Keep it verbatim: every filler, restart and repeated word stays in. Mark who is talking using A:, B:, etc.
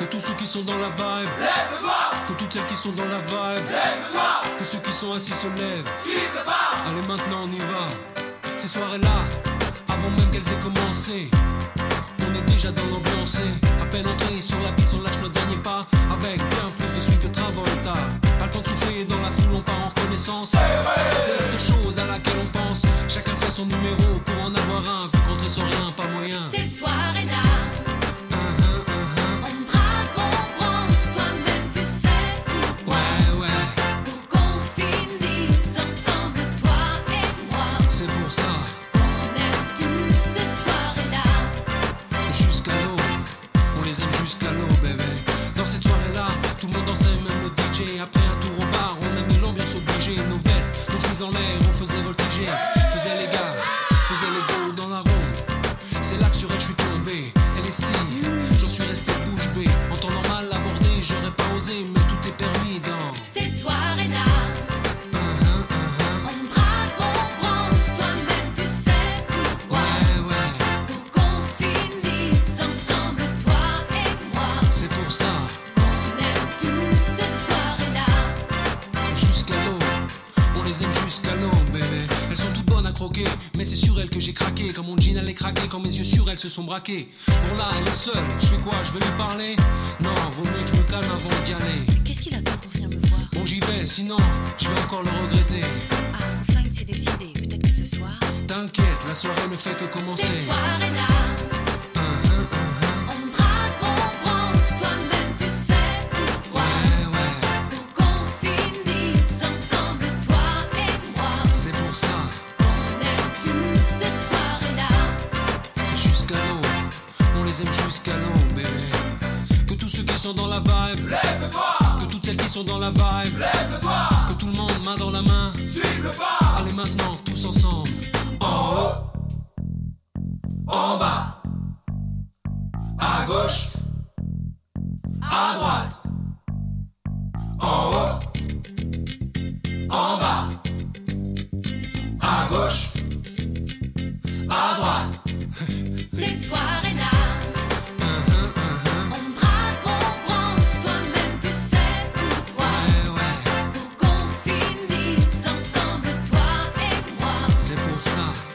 A: Que tous ceux qui sont dans la vibe,
B: lève le doigt.
A: que toutes celles qui sont dans la vibe,
B: Lève le doigt.
A: que ceux qui sont assis se lèvent.
B: Suive le pas.
A: Allez maintenant on y va. Ces soirées-là, avant même qu'elles aient commencé, on est déjà dans l'ambiance. À peine entré sur la piste, on lâche notre dernier pas. Avec bien plus de swing que Travolta. Pas le temps de souffler, dans la foule on part en reconnaissance. C'est la seule chose à laquelle on pense. Chacun fait son numéro pour en avoir un. Vu qu'entrer sans rien, pas moyen.
C: Ces soirées-là,
A: Uh-huh, uh-huh.
C: on drague, on branche, toi-même tu sais pourquoi.
A: Ouais, ouais,
C: Pour qu'on finisse ensemble, toi et moi.
A: c'est pour ça.
C: On aime tous ces soirées-là.
A: Jusqu'à l'eau, on les aime jusqu'à l'eau, bébé. Dans cette soirée-là, tout le monde dansait, même le D J. Après un tour au bar, on a mis l'ambiance obligée. Nos vestes, nos chemises en l'air, on faisait voltiger. Faisait les gars, faisait les beaux dans la ronde. C'est là que sur elle je suis tombé. Elle est si, j'en suis resté bouche bée. En temps normal abordé, j'aurais pas osé, mais tout est permis dans
C: Ces soirées-là,
A: Uh-huh, uh-huh.
C: on drague, on branche, toi-même tu sais pourquoi.
A: Ouais, ouais,
C: Pour qu'on finisse ensemble, toi et moi.
A: c'est pour ça.
C: On aime tous ces soirées-là.
A: Jusqu'à l'eau, on les aime jusqu'à l'eau, bébé. Elles sont toutes bonnes à croquer, mais c'est sur elles que j'ai craqué. Quand mon jean allait craquer, quand mes yeux sur elles se sont braqués. Bon là, elle est seule, je fais quoi, je vais lui parler? Non, vaut mieux que je me calme avant d'y aller.
C: Qu'est-ce qu'il attend pour venir me voir?
A: Bon j'y vais, sinon, je vais encore le regretter.
C: Ah, enfin il s'est décidé. Peut-être que ce soir,
A: T'inquiète, la soirée ne fait que commencer.
C: ces soirées-là,
A: Uh-huh, uh-huh.
C: on drague, on branche, toi-même tu sais pourquoi.
A: Ouais, ouais,
C: Pour qu'on finisse ensemble, toi et moi.
A: c'est pour ça.
C: On aime tous ces soirées-là.
A: Jusqu'à l'eau, on les aime jusqu'à l'eau, bébé. Que tous ceux qui sont dans la vibe,
B: Lève le doigt.
A: que toutes celles qui sont dans la vibe,
B: Lève le doigt.
A: que tout le monde main dans la main.
B: Suive le pas.
A: Allez maintenant, tous ensemble. En haut, en bas, à gauche, à droite. En haut, en bas, à gauche, à droite.
C: Ces soirées-là,
A: Uh-huh, uh-huh.
C: on drague, on branche, toi-même tu sais pourquoi.
A: Ouais, ouais,
C: Pour qu'on finisse ensemble, toi et moi.
A: c'est pour ça.